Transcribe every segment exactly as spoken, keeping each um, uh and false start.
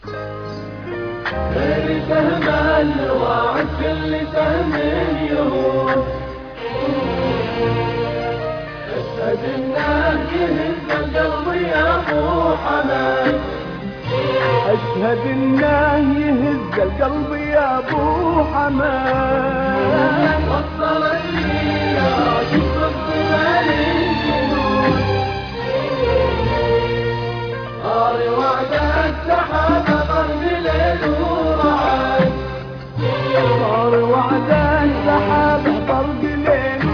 غير سهم الواعد كل سهم يهون، اشهد انه يهز القلب يا ابو حمد، اشهد انه يهز القلب يا ابو حمد. وصلتني يا راشد بالضمان الجنون، صار وعد السحابه ضرب ليل ورعد، صار وعد السحابه ضرب ليل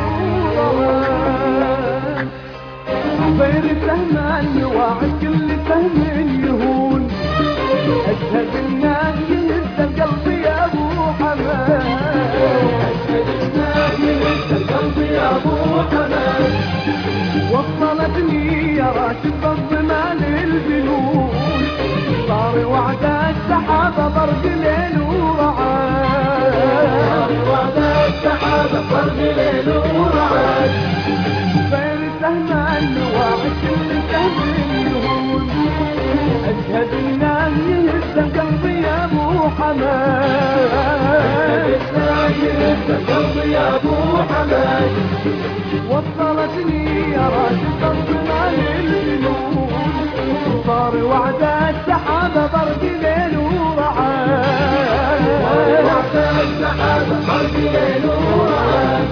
ورعد. غير سهم الواعد كل سهم يهون، اشهد انه يهز القلب يا ابو حمد، اشهد انه يهز القلب يا ابو حمد. وصلتني يا راشد بالضمان الجنون، صار وعد السحابه ضرب ليل ورعد، صار وعد السحابه ضرب ليل ورعد. غير سهم الواعد كل سهم يهون، اشهد انه يهز القلب يا ابو حمد، اشهد انه يهز القلب يا ابو حمد. وصلتني يا راشد بالضمان الجنون، صار وعد السحابه ضرب ليل ورعد، وعد السحابه ضرب ليل ورعد.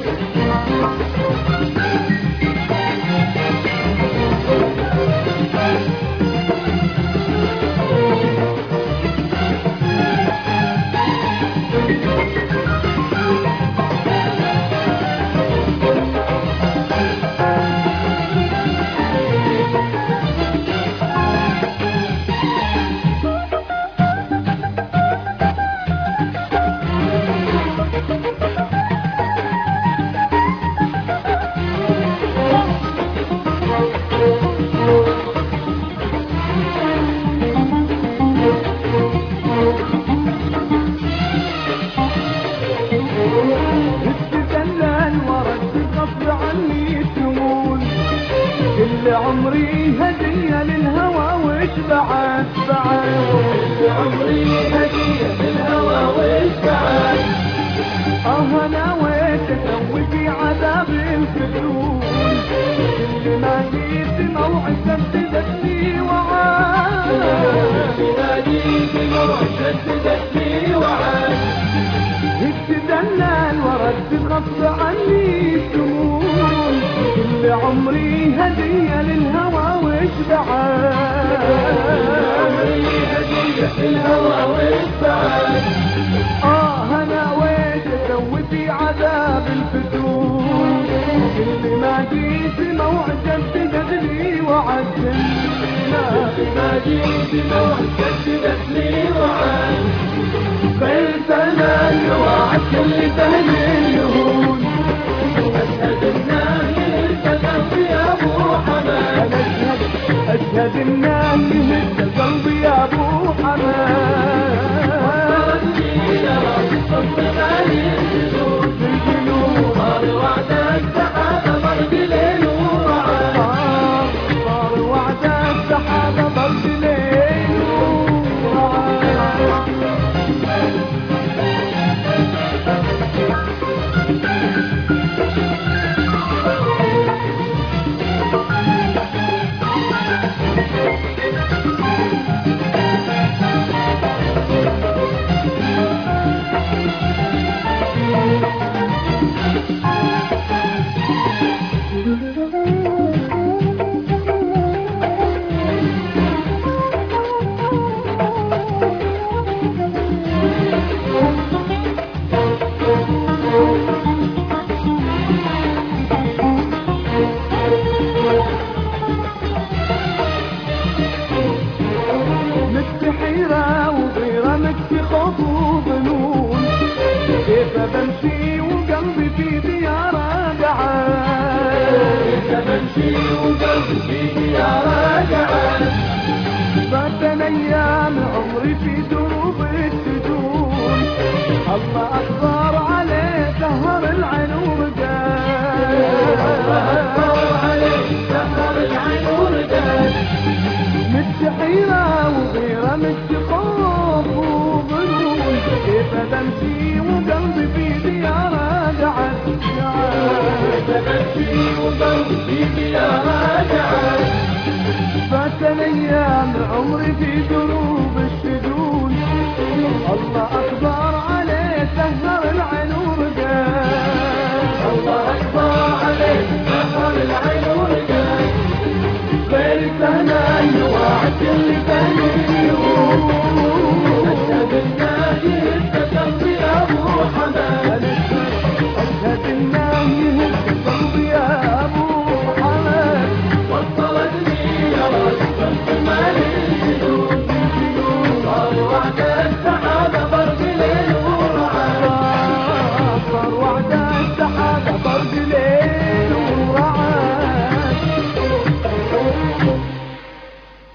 تتدلل ورد غصب عني تمول، كل عمري هدية للهوى وش بعد بعد، كل عمري هديه للهوى وش بعد. اه نويت اسوي في عذاب الفتون، كل ما جيت موعد سددت لي وعاد، كل ما جيت موعد سددت لي وعد. تتدلل ورد غصب عني تمول، كل عمري هدية للهوى وش بعد، عمري هديه للهوى وش بعد. اه نويت اسوي في عذاب الفتون، كل ما جيت موعد سددت لي وعد، كل ما جيت موعد سددت لي وعد. غير سهم الواعد كل سهم يهون، اشهد انه يهز القلب يا ابو حمد. اشهد انه يهز القلب يا ابو حمد. وصلتني يا راشد بالضمان الجنون، الجنون صار وعد السحابه ضرب ليل ورعد. صار وعد السحابه ضرب ليل ورعد. حيرة وغيرة مكفي خوف وظنون، كيف بمشي وقلبي في ديارة قعد، كيف بمشي وقلبي في ديارة قعد. فات ايام عمري في دروب السجون، الله اكبر عليه سهر العين ورقاد، الله اكبر عليه سهر العين ورقاد. متحيرة وغيرة متخوف عمري في دروب السجون.